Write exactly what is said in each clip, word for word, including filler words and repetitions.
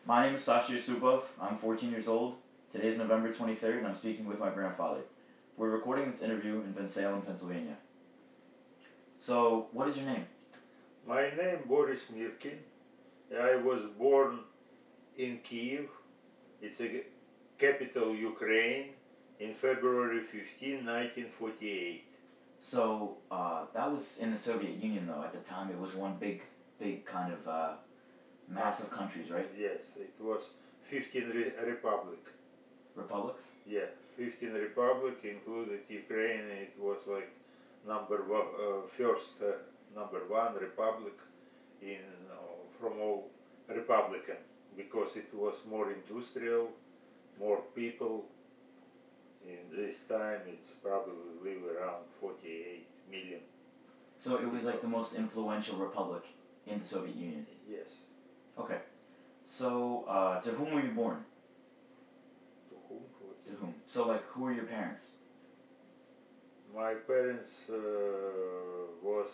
My name is Sasha Yusupov. I'm fourteen years old. Today is November twenty-third, and I'm speaking with my grandfather. We're recording this interview in Bensalem, Pennsylvania. So, what is your name? My name Boris Mirkin. I was born in Kiev. It's a capital Ukraine in February fifteenth, nineteen forty-eight. So, uh, that was in the Soviet Union, though. At the time, it was one big, big kind of uh, massive countries, right? Yes, it was fifteen re- republic. Republics? Yeah, fifteen republic included Ukraine. It was like number one, uh, first uh, number one republic in uh, from all Republican, because it was more industrial, more people. In this time, it's probably live around forty-eight million. So it was like the most influential republic in the Soviet Union. Yes. Okay. So, uh, to whom were you born? To whom? To whom? So, like, who are your parents? My parents uh, was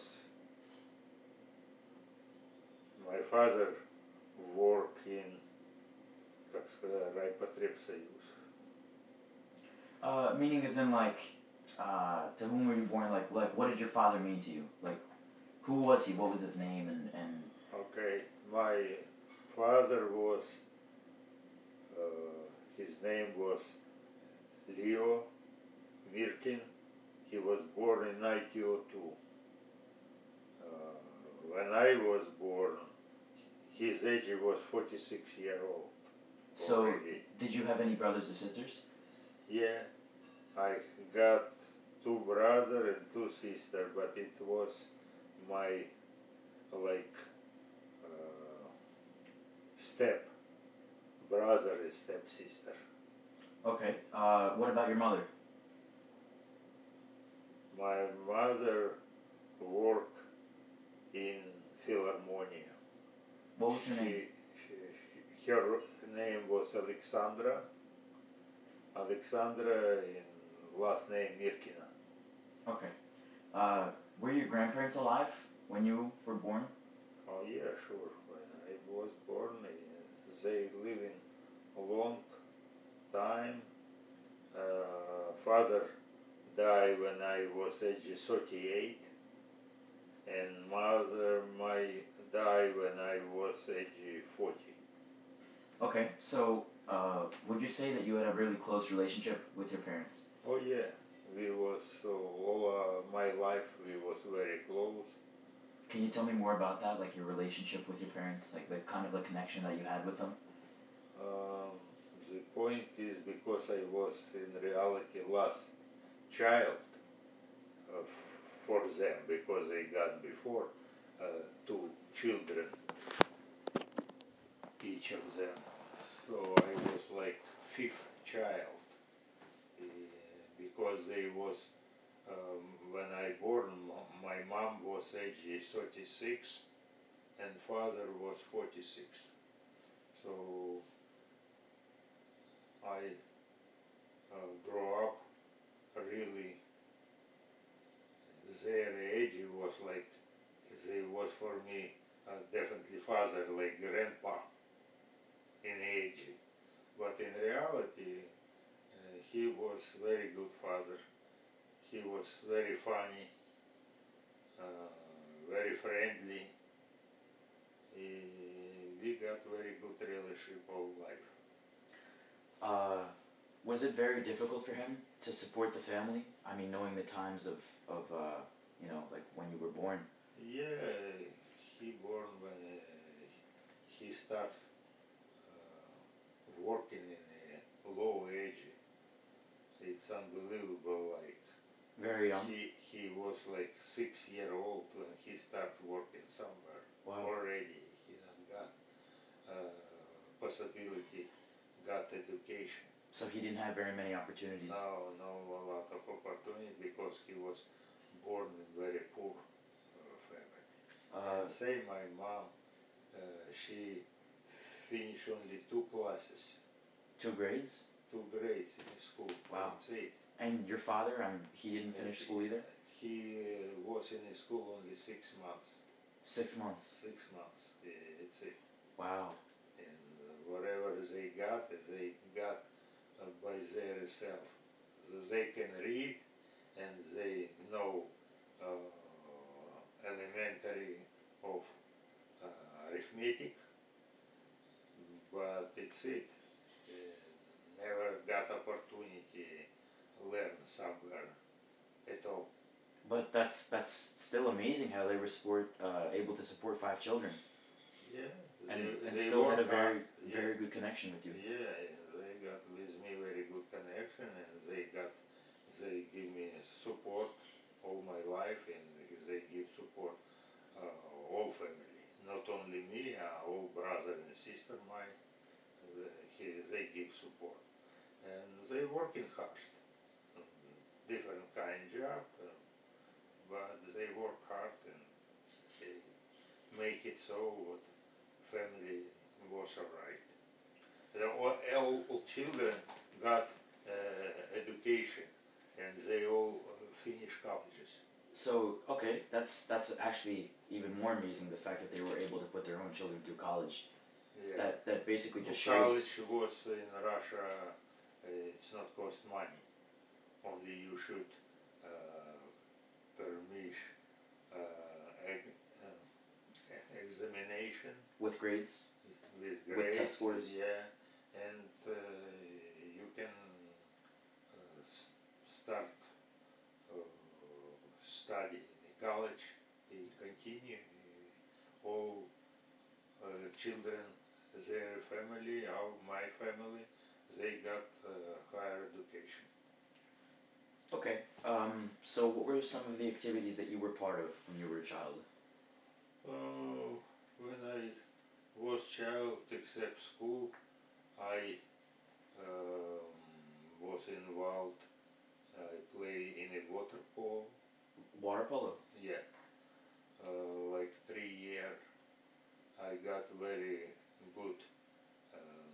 my father work in, как сказать, райпотребсоюз. Uh, meaning as in, like, uh, to whom were you born? Like, like, what did your father mean to you? Like, who was he? What was his name? And, and Okay, my father was, uh, his name was Leo Mirkin. He was born in nineteen oh two. Uh, when I was born, his age was forty-six year old. so, already. did you have any brothers or sisters? Yeah, I got two brother and two sister, but it was my like uh, step brother and step sister. Okay. Uh, what about your mother? My mother worked in Philharmonia. What was her She, name? she, her name was Alexandra. Alexandra in last name Mirkina. Okay. Uh, were your grandparents alive when you were born? Oh yeah, sure. When I was born, uh, they live in a long time. Uh, father died when I was age thirty-eight, and mother my died when I was age forty. Okay. So, uh, would you say that you had a really close relationship with your parents? Oh yeah, we was so all uh, my life we was very close. Can you tell me more about that, like your relationship with your parents, like the kind of the connection that you had with them? Um, the point is because I was in reality last child uh, f- for them, because they got before uh, two children, each of them. So I was like fifth child, uh, because they was um, when I born, m- my mom was age thirty-six and father was forty-six. So I uh, grow up really, their age was like, they was for me uh, definitely father, like grandpa in age. But in reality, uh, he was very good father. He was very funny, uh, very friendly. He, we got very good relationship all life. Uh, was it very difficult for him to support the family? I mean, knowing the times of, of uh, you know, like when you were born. Yeah, he born when uh, he start uh, working in a low age. It's unbelievable. Like Very young. he he was like six year old when he start working somewhere. Wow. Already he done got uh, possibility, got education. So he didn't have very many opportunities. No, no, a lot of opportunity because he was born in very poor uh, family. Uh, And say my mom, uh, she finished only two classes, two grades? two grades in school. Wow. That's it. And your father, um, he didn't finish school either? He uh, was in school only six months. Six months. Six months. Uh, it's it. Wow. And uh, whatever got, they got uh, by themselves. They can read and they know uh, elementary of uh, arithmetic, but it's it. Uh, never got opportunity learn somewhere at all. But that's that's still amazing how they were support uh, able to support five children. Yeah, and, they, and they still had a work very hard. very Yeah. good connection with you. Yeah, they got with me very good connection, and they got they give me support all my life, and they give support uh, all family, not only me, uh, all brother and sister mine. They, he, they give support, and they working hard, um, different kind job, uh, but they work hard and they make it so what family was alright. The, all, all, all children got uh, education and they all uh, finish colleges. So okay, that's that's actually even more amazing, the fact that they were able to put their own children through college. Yeah. That that basically just College shows. was in Russia, uh, it's not cost money. Only you should uh, permit uh, ex- uh, examination With grades, with with grades. test scores. Yeah, and uh, you can uh, s- start uh, study in college, and continue. uh, All uh, children, their family, our, my family, they got uh, higher education. Okay. Um. So what were some of the activities that you were part of when you were a child? Uh, when I was child, except school, I um, was involved. I play in a water polo. Water polo. Yeah, uh, like three year. I got very good um,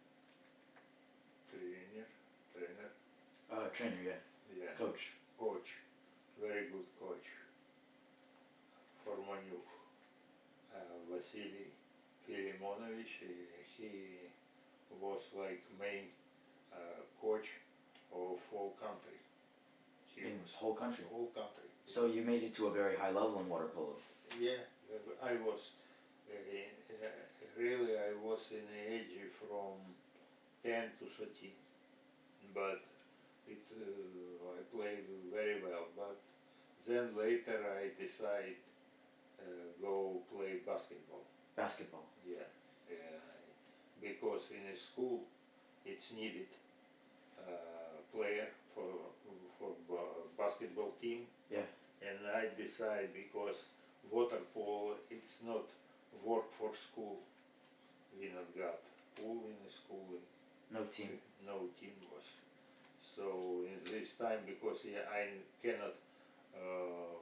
trainer, trainer. Uh, trainer, yeah. Yeah, Coach. coach, very good coach. Formanyuk, uh, Vasily Filimonovich. uh, He was like main uh, coach of whole country. He In was whole country. whole country. So you made it to a very high level in water polo. Yeah, uh, I was uh, in, uh, really I was in the age from ten to thirteen, but it uh, I played very well. But then later I decide uh, go play basketball. Basketball. Yeah, yeah, because in a school it's needed uh, player for for ba- basketball team. Yeah. And I decide because water polo it's not work for school. We not got pool in the school. No team. No team was. So in this time because yeah, I cannot um,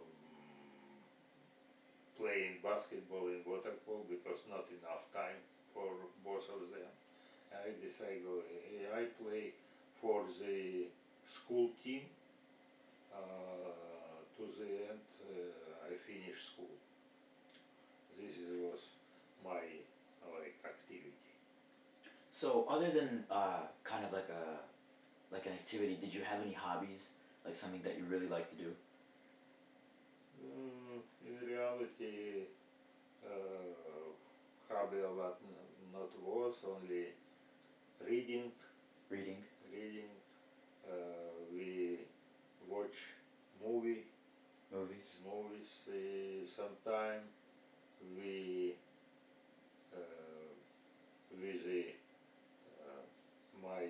play in basketball and water polo because not enough time for both of them. I decide go. eh, I play for the school team. Uh, to the end, uh, I finish school. This is, was my like activity. So other than uh, kind of like a like an activity, did you have any hobbies, like something that you really like to do? Mm, in reality, uh, hobby a lot n- not was only reading. Reading. Reading. Uh, we watch movie Movies. movies. Uh, sometime we uh, with the, uh, my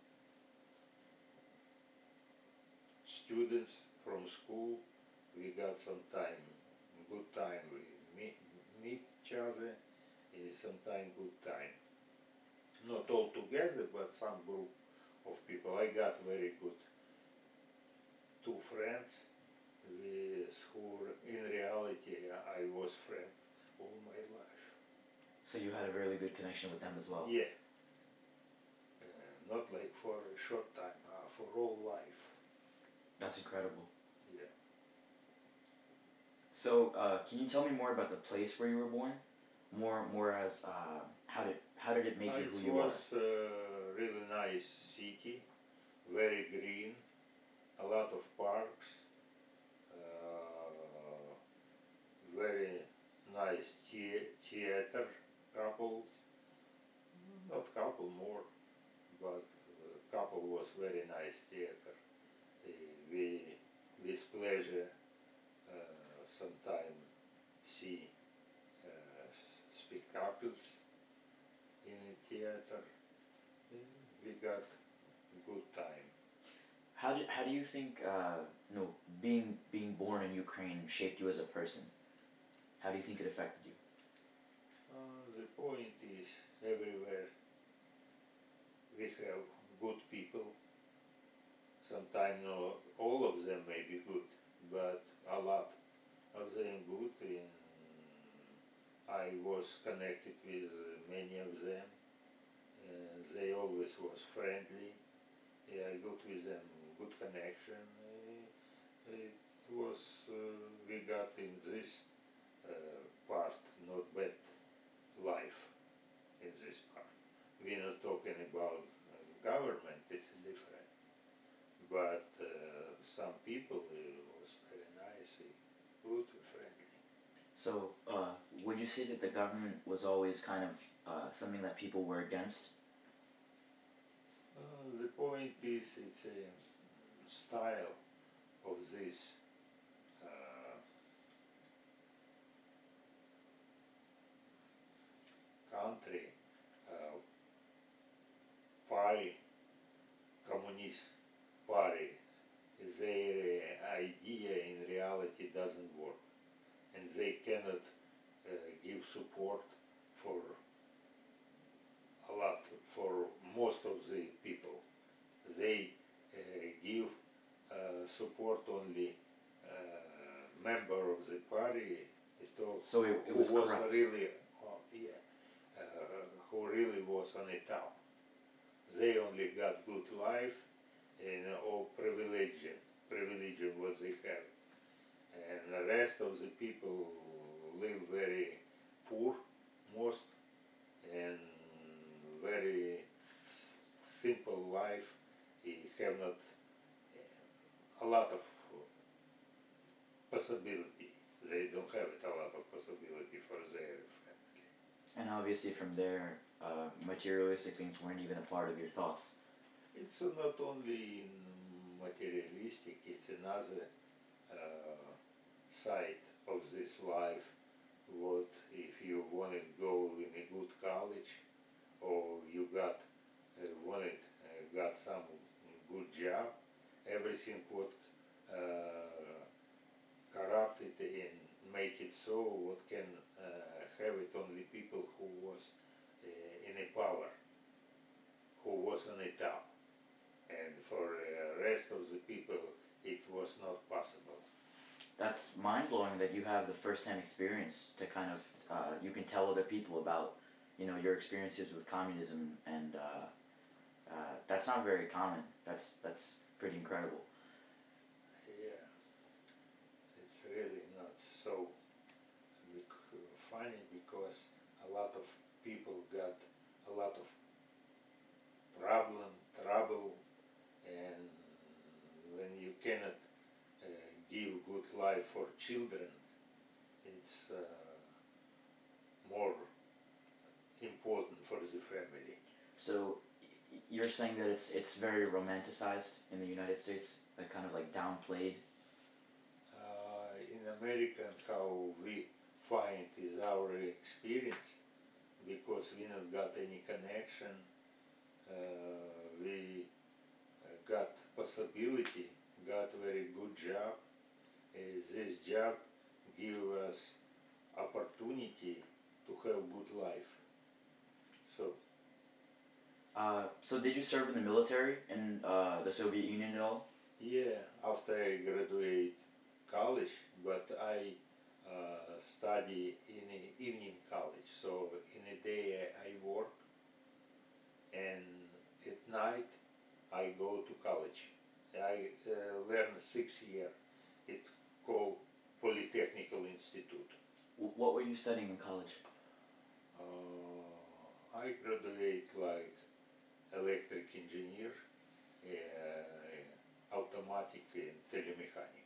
students from school. We got some time, good time. We meet meet each other. Is sometime good time. Not all together, but some group of people. I got very good two friends with who in reality I was friend all my life. So you had a really good connection with them as well. Yeah. Uh, not like for a short time, uh, for all life. That's incredible. Yeah. So uh, can you tell me more about the place where you were born? More more as uh, how did how did it make Uh, you it who you was are? uh, really nice city, very green, a lot of parks, uh, very nice thea- theater, couple, not couple more, but uh, couple was very nice theater. Uh, we with pleasure uh, sometime see uh, spectacles in the theater. Uh, we got good time. How do, how do you think uh, no being being born in Ukraine shaped you as a person? How do you think it affected you? Uh, the point is everywhere we have good people. Sometimes not all of them may be good, but a lot of them good. And I was connected with many of them. And they always was friendly. Yeah, I got with them good connection. Uh, It was uh, we got in this uh, part not bad life in this part. We're not talking about uh, government, it's different. But uh, some people uh, was very nice, uh, good, friendly. So, uh, would you say that the government was always kind of uh, something that people were against? Uh, the point is it's a style of this uh, country, uh, party, communist party, their idea in reality doesn't work, and they cannot uh, give support for a lot, for most of the people. They uh, give uh, support only uh, member of the party, it all, So it, it who was was corrupt. really, uh, yeah, uh, who really was on the top. They only got good life and all privilege, privilege what they have, and the rest of the people live very poor, most, and very simple life. He have not a lot of possibility. They don't have it a lot of possibility for their family. And obviously, from there, uh, materialistic things weren't even a part of your thoughts. It's not only materialistic, it's another uh, side of this life. What if you wanted to go in a good college, or you got uh, wanted uh, got some good job, everything what uh, corrupted and make it so what can uh, have it only people who was uh, in a power, who was on a top, and for the rest of the people it was not possible. That's mind blowing that you have the first hand experience to kind of uh, you can tell other people about, you know, your experiences with communism, and uh, uh, that's not very common. That's that's pretty incredible. Yeah, it's really not so bec- funny because a lot of people got a lot of problem, trouble, and when you cannot uh, give good life for children, it's uh, more important for the family. So y- you're saying that it's it's very romanticized in the United States, like kind of like downplayed. Uh, in American, how we find is our experience, because we not got any connection, uh, we uh, got possibility, got very good job. Uh, this job give us opportunity to have good life. So Uh, so did you serve in the military in uh, the Soviet Union at all? yeah, after I graduate college, but I uh, study in a evening college. So in a day I work, and at night I go to college. I uh, learn six year. It called Polytechnical Institute. W- what were you studying in college? Uh, I graduate like uh, electric engineer, uh, automatic and telemechanic.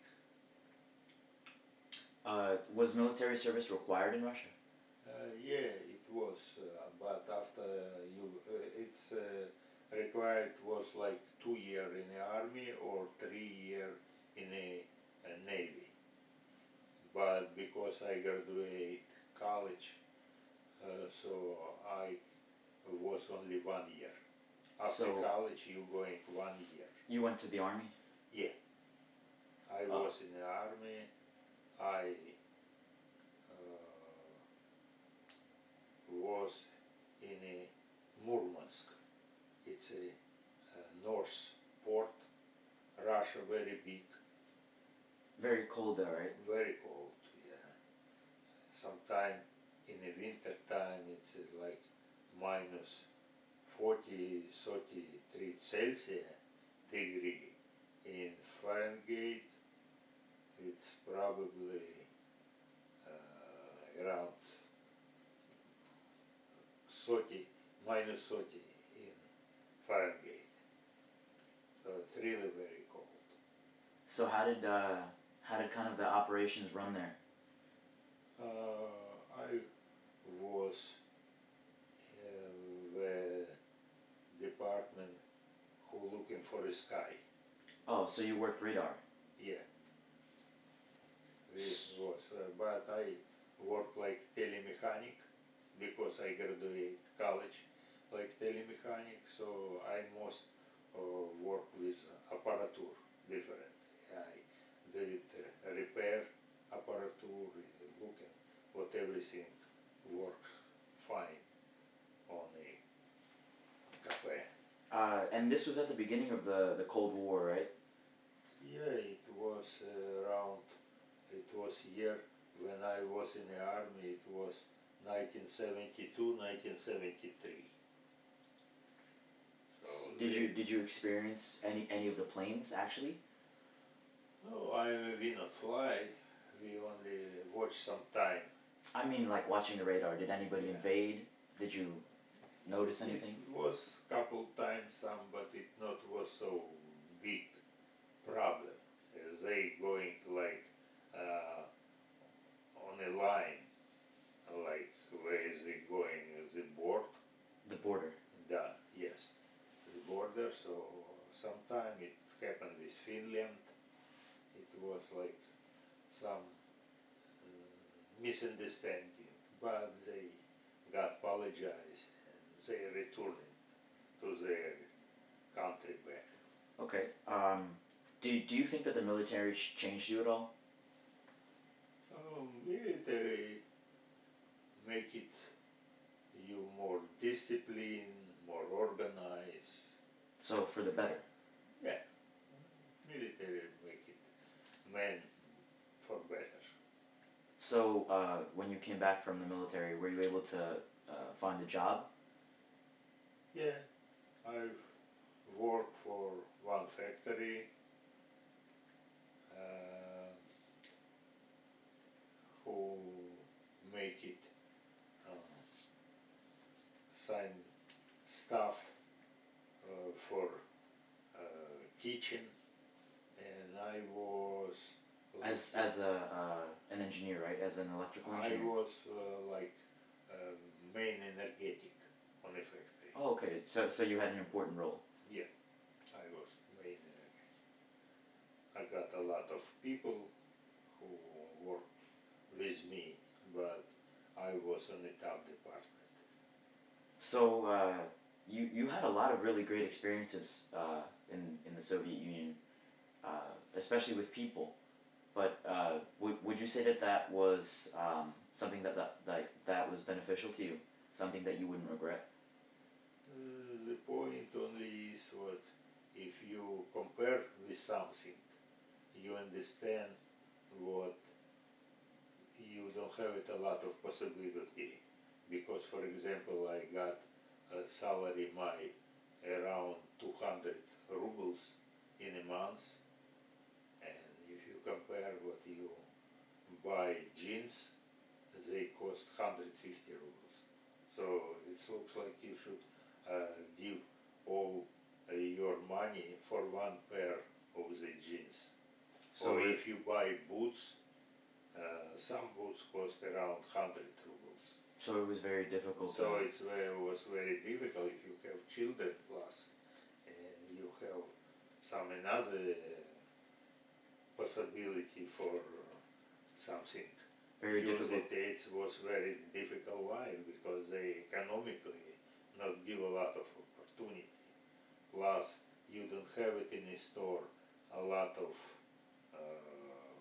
Uh, was military service required in Russia? Uh, yeah, it was, uh, but after you, uh, it's uh, required was like two year in the army or three year in a, a navy. But because I graduate college, uh, so I was only one year. After So- college, you going one year. You went to the army? Yeah, I Oh. was in the army. I uh, was in a Murmansk. It's a, a north port. Russia very big, Very cold there, right? very cold. Yeah. Sometime in the winter time it's uh, like minus forty, thirty-three Celsius degree. In Fahrenheit it's probably uh, around thirty, minus thirty in Fahrenheit. So it's really very cold. So how did uh, how did kind of the operations run there? Uh, I was uh, the department who looking for the sky. Oh, so you worked radar. Yeah. This was, uh, but I work like telemechanic because I graduate college like telemechanic, so I most uh, work with apparature different. I did uh, repair apparature, looking what everything works fine on a cafe. Uh, and this was at the beginning of the, the Cold War, right? Yeah, it was uh, around, it was year when I was in the army, it was nineteen seventy-two, nineteen seventy-three. So Did they- you did you experience any any of the planes actually? No, I we not fly, we only watch sometime. I mean, like watching the radar. Did anybody Yeah. invade? Did you notice anything? It was couple times some, but it not was so big problem. As they going like uh, on a line, like where is it going? Is it board? The border. Да, yes, the border. So sometime it happened with Finland. It was like some uh, misunderstanding, but they got apologized and they returned to their country back. Okay. Um, do do you think that the military sh- changed you at all? Um, military make it you more disciplined, more organized. So for the better. Yeah, military make it man for better. So uh, when you came back from the military, were you able to uh, find a job? Yeah, I've worked for one factory uh, who make it uh, sign stuff uh, for uh, kitchen, and I was As as a uh, an engineer, right? As an electrical I engineer. was uh, like um, main energetic on the factory. Oh, okay. So so you had an important role. Yeah, I was main energetic. I got a lot of people who worked with me, but I was on the top department. So uh, you you had a lot of really great experiences uh, in in the Soviet Union, uh, especially with people. But uh, would would you say that that was um, something that, that that that was beneficial to you? Something that you wouldn't regret? Uh, the point only is what if you compare with something, you understand what you don't have it a lot of possibility. Because for example, I got a salary my around two hundred rubles in a month, and if you compare what you buy jeans, they cost one hundred fifty rubles. So it looks like you should uh, give all So or it- if you buy boots, uh, some boots cost around hundred rubles. so it was very difficult. So to, it's very, was very difficult if you have children plus, and you have some another possibility for something. very Use difficult. it, it was very difficult life because they economically not give a lot of opportunity. Plus, you don't have it in the store. A lot of uh,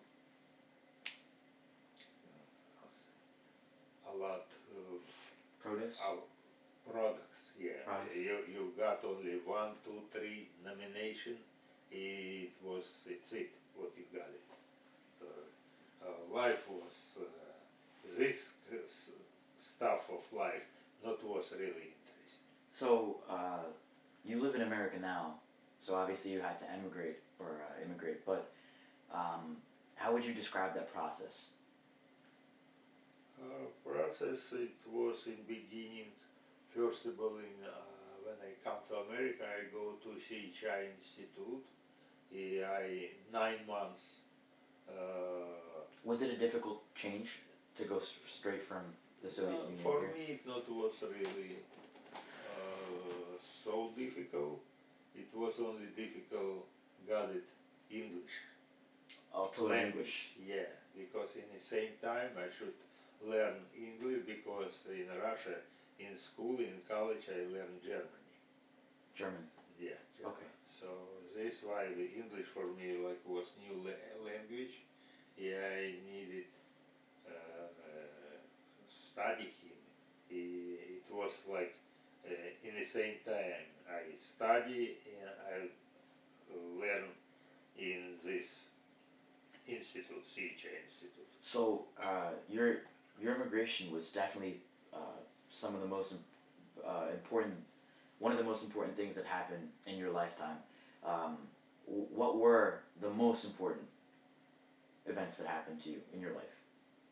a lot of Produce. uh, products. Yeah, Products. you you got only one, two, three nomination. It was it's it what you got it. So, uh, life was uh, this s- stuff of life not was really interesting. So uh, you live in America now. So obviously you had to emigrate or uh, immigrate. But um, how would you describe that process? Uh, process it was in beginning. First of all, in, uh, when I come to America, I go to C H I Institute. Eh, I nine months. Uh, Was it a difficult change to go s- straight from the Soviet uh, Union for here? me, it not was really uh, so difficult. It was only difficult got it English Oh, to learn English. Yeah, because in the same time I should learn English because in Russia, in school, in college, I learned Germany. German. Yeah. German. Okay. So this why the English for me like was new la- language. Yeah, I needed uh, uh, study him. It, it was like uh, in the same time I study and I learn in this institute, C H I Institute. So uh, your your immigration was definitely uh, some of the most im- uh, important, one of the most important things that happened in your lifetime. Um, w- what were the most important events that happened to you in your life?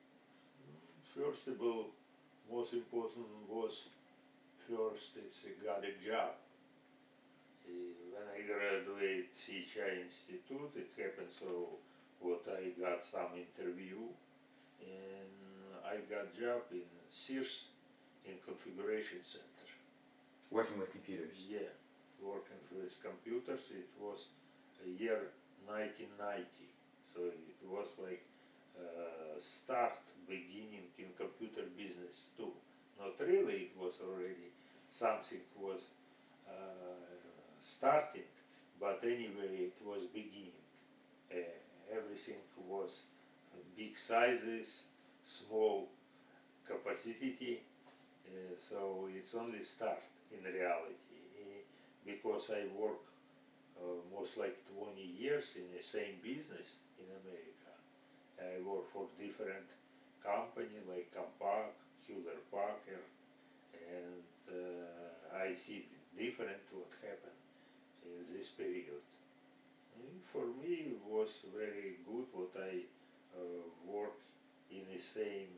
First of all, most important was first it's a got a job. Uh, When I graduate C H I Institute, it happened so what I got some interview and I got job in Sears in configuration center. Working with computers. Yeah, working with computers. It was a year nineteen ninety, so it was like uh, start beginning in computer business too. Not really, it was already something was uh, starting, but anyway, it was beginning. Uh, everything was big sizes, small capacity, uh, so it's only start in reality. Eh, because I work uh, most like twenty years in the same business in America. I work for different company like Compaq, Hewlett Packard, and uh, I see different what happened in this period. And for me, it was very good what I uh, work in the same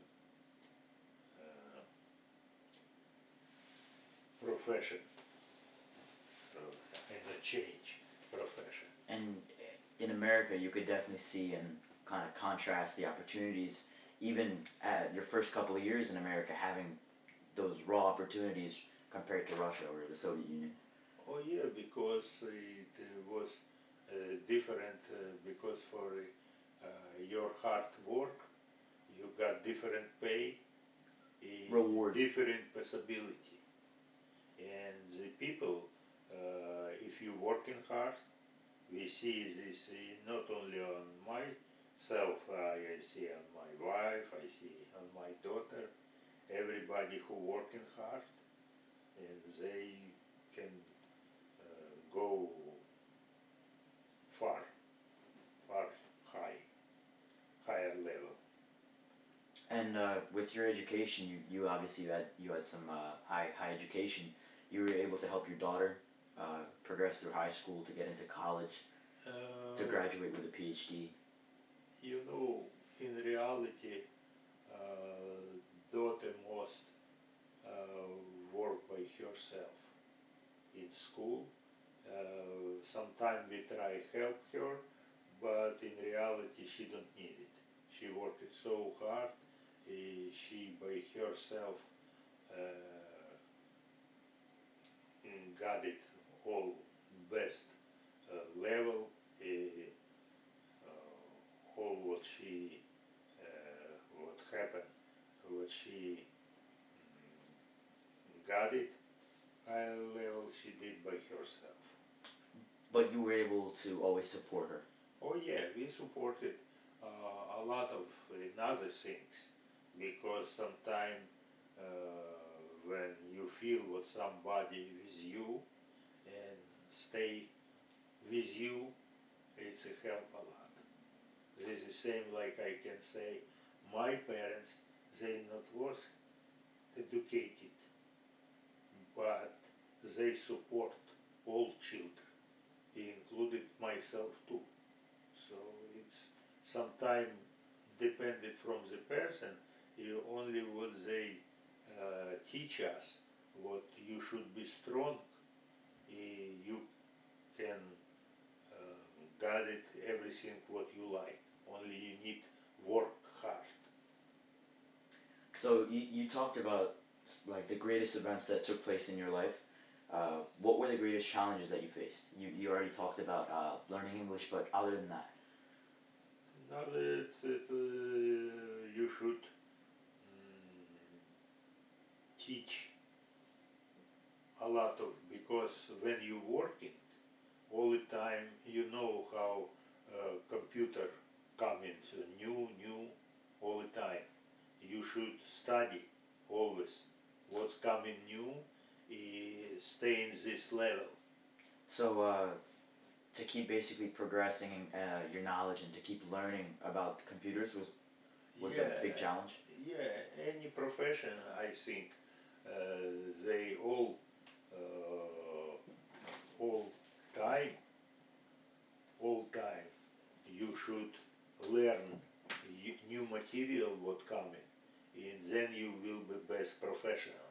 uh, profession, so in a change profession. And in America, you could definitely see and kind of contrast the opportunities, even at your first couple of years in America, having those raw opportunities compared to Russia or the Soviet Union. Oh yeah, because it uh, was uh, different uh, because for uh, your hard work you got different pay, a Reward. different possibility, and the people, uh, if you working hard, we see this uh, not only on myself, uh, I see on my wife, I see on my daughter, everybody who working hard, and they can uh, go far, far high, higher level. And uh, with your education, you, you obviously had you had some uh, high high education. You were able to help your daughter uh, progress through high school to get into college Uh, to graduate with a PhD. You know, in reality, uh, daughter must uh, work by herself in school. Uh, Sometimes we try help her, but in reality she don't need it. She worked so hard. eh, She by herself uh, got it all best uh, level. eh, uh, all what she uh, what happened, what she mm, got it high level she did by herself. But you were able to always support her. Oh yeah, we supported uh, a lot of uh, other things because sometimes uh, when you feel what somebody with you and stay with you, it's a help a lot. This is the same like I can say my parents, they not was educated, but they support all children, included myself too. So it's sometimes depended from the person. You only what they uh, teach us what you should be strong. eh, You can uh, got it everything what you like. Only you need work hard. So you, you talked about s- like the greatest events that took place in your life. Uh, what were the greatest challenges that you faced? You, you already talked about uh, learning English, but other than that, Now that, that uh, you should mm, teach a lot of because when you working all the time you know how uh, computer coming to new new all the time. You should study always what's coming new, eh, stay in this level. so uh, to keep basically progressing uh, your knowledge and to keep learning about computers was was a big Yeah, challenge. yeah. Any profession, I think, uh, they all uh, all time, all time, you should learn y- new material what coming, and then you will be best professional.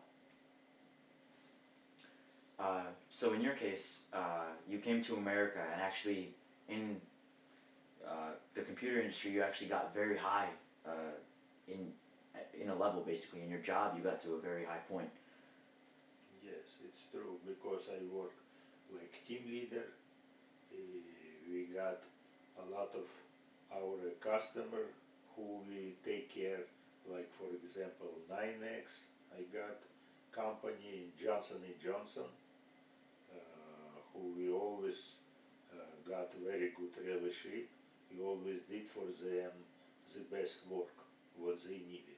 Uh, so in your case, uh, you came to America and actually in uh, the computer industry, you actually got very high uh, in in a level basically. In your job, you got to a very high point. Yes, it's true because I work like team leader. eh, We got a lot of our customer who we take care. Like for example, nine X. I got company Johnson and Johnson, uh, who we always uh, got very good relationship. We always did for them the best work what they needed.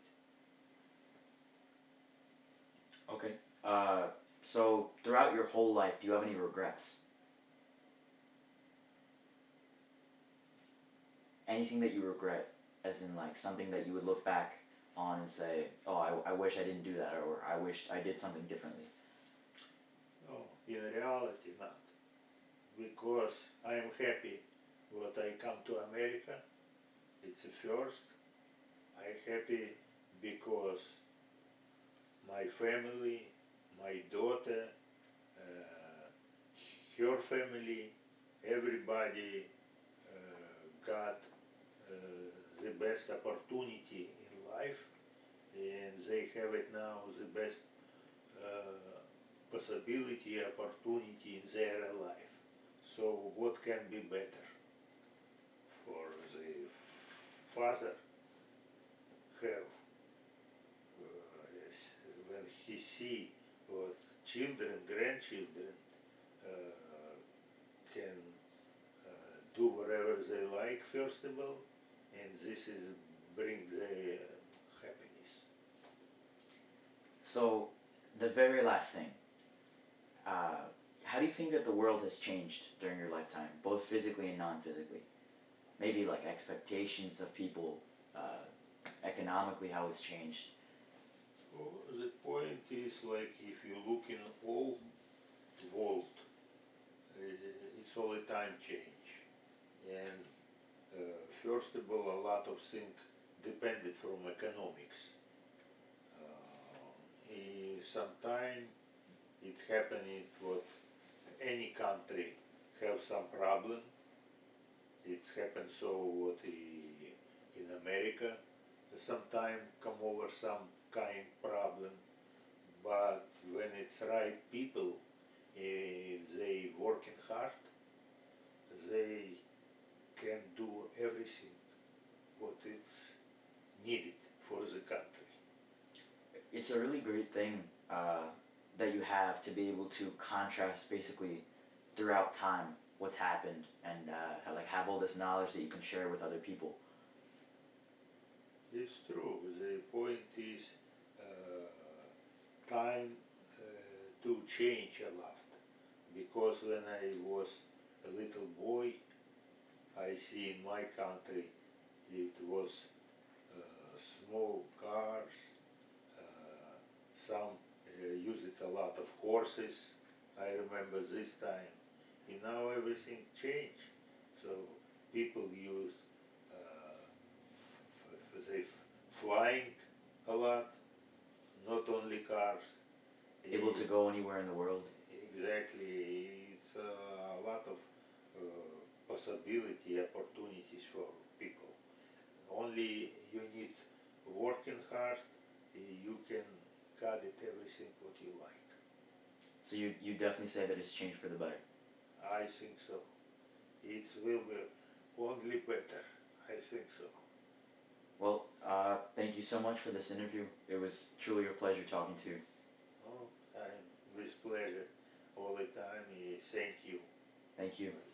Okay. Uh, so throughout your whole life, do you have any regrets? Anything that you regret, as in like something that you would look back on and say, "Oh, I, I wish I didn't do that," or "I wish I did something differently." No, in reality not, because I am happy what I come to America. It's a first. I happy because my family, my daughter, uh, her family, everybody uh, got uh, the best opportunity in life, and they have it now the best uh, possibility, opportunity in their life. So what can be better for the father have uh, yes, when he see what children, grandchildren uh, can uh, do whatever they like first of all, and this is bring their happiness. So, the very last thing, uh, how do you think that the world has changed during your lifetime, both physically and non-physically? Maybe like expectations of people, uh, economically, how it's changed. Well, the point is like if you look in all world, uh, it's all the time change, and uh, first of all, a lot of things depended from economics. Uh, Sometimes it happening what any country have some problem. It's It's happened so what i- in America. Sometimes come over some kind problem, but when it's right people, if they working hard, they can do everything what it's needed for the country. It's a really great thing uh, that you have to be able to contrast basically throughout time what's happened and uh, ha- like have all this knowledge that you can share with other people. It's true. The point is uh, time uh, do change a lot because when I was a little boy, I see in my country it was uh, small cars, uh, some uh, used a lot of horses. I remember this time. And now everything changed. So people use uh, f- they f- flying a lot, not only cars. Able to Eh, go anywhere in the world. Exactly, it's a lot of uh, possibility, opportunities for people. Only you need working hard, eh, you can get it everything what you like. So you, you definitely say that it's changed for the better. I think so. It will be only better. I think so. Well, uh, thank you so much for this interview. It was truly a pleasure talking to you. Oh, I'm with pleasure all the time. eh, Thank you. Thank you.